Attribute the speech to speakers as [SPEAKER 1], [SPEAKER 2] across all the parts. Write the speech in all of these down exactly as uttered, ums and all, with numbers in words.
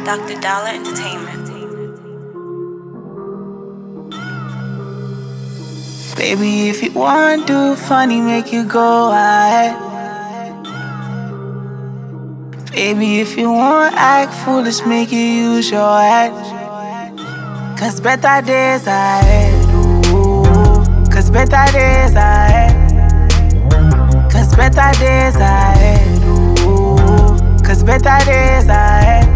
[SPEAKER 1] Doctor Dollar Entertainment.
[SPEAKER 2] Baby, if you want to do funny, make you go ahead. Baby, if you want act foolish, make you use your head. Cause better days ahead, ooh. Cause better days ahead. Cause better days ahead, ooh. Cause better days ahead.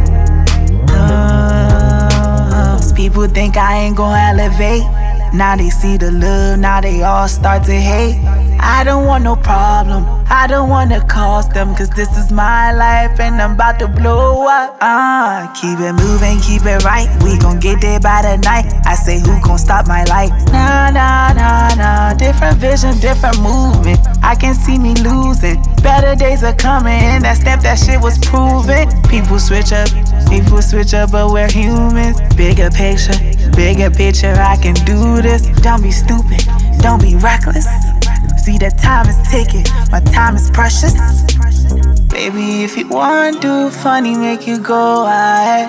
[SPEAKER 2] uh, People think I ain't gon' elevate. Now they see the love, now they all start to hate. I don't want no problem, I don't wanna cause them. Cause this is my life and I'm about to blow up. uh, Keep it moving, keep it right. We gon' get there by the night. I say who gon' stop my light? Nah, nah, nah, nah. Different vision, different movement. I can see me losing. Better days are coming. That step, that shit was proven. People switch up, people switch up, but we're humans. Bigger picture, bigger picture, I can do this. Don't be stupid, don't be reckless. See that time is ticking, my time is precious. Baby, if you want to do funny, make you go ahead.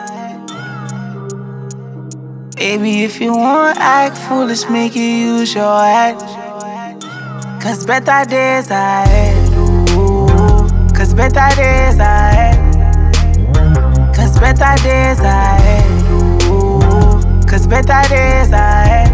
[SPEAKER 2] Baby, if you want act foolish, make you use your head. Cause better days ahead, ooh. Cause better days ahead. Cause better days ahead, ooh. Cause better days ahead.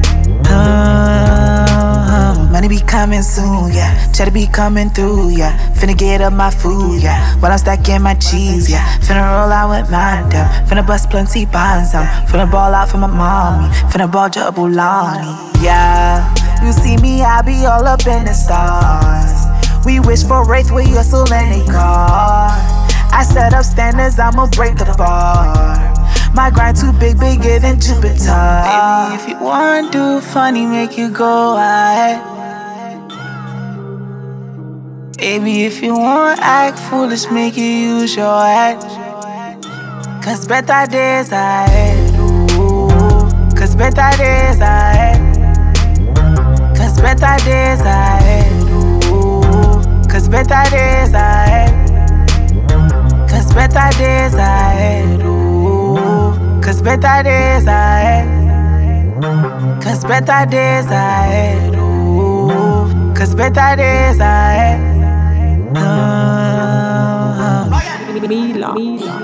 [SPEAKER 2] uh, Money be coming soon, yeah. Cheddar be coming through, yeah. Finna get up my food, yeah. While I'm stacking my cheese, yeah. Finna roll out with mine, down. Finna bust plenty bonds out. Finna ball out for my mommy. Finna ball Jabulani, yeah. You see me, I be all up in the stars. We wish for race with your soul in a car. I set up standards, I'ma break the bar. My grind too big, bigger than Jupiter. Baby, if you want to do funny, make you go ahead. Baby, if you want act foolish, make you use your head. Cause better days ahead, ooh. Cause better days ahead. Cause better days ahead, ooh. Cause better days ahead. Cause better days ahead, ooh. Cause better days ahead. Cause better days ahead, ooh. Cause better days ahead. uh,
[SPEAKER 3] Mila. Mila.